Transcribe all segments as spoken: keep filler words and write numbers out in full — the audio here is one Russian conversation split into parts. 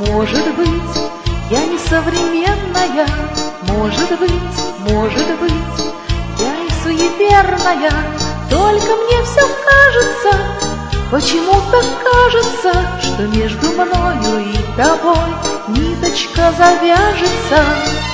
Может быть, я не современная, может быть, может быть, я и суеверная, только мне все кажется, почему-то кажется, что между мною и тобой ниточка завяжется.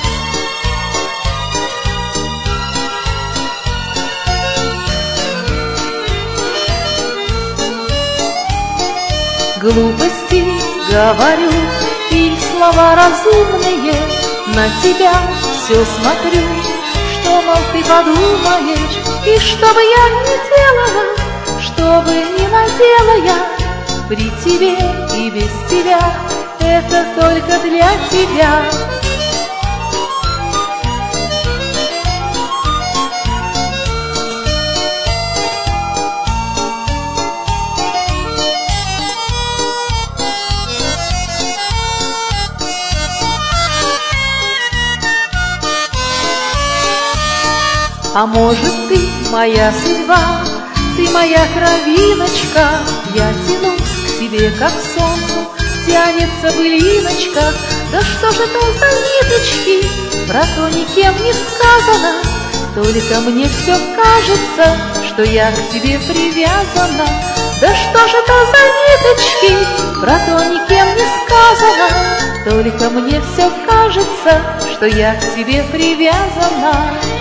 Глупости говорю, или слова разумные, на тебя все смотрю, что, мол, ты подумаешь, и что бы я ни делала, что бы ни надела я, при тебе и без тебя, это только для тебя. А может, ты моя судьба, ты моя кровиночка, я тянусь к тебе, как к солнцу, тянется былиночка. Да что же это за ниточки, про то никем не сказано, только мне все кажется, что я к тебе привязана. Да что же это за ниточки, про то никем не сказано, только мне все кажется, что я к тебе привязана.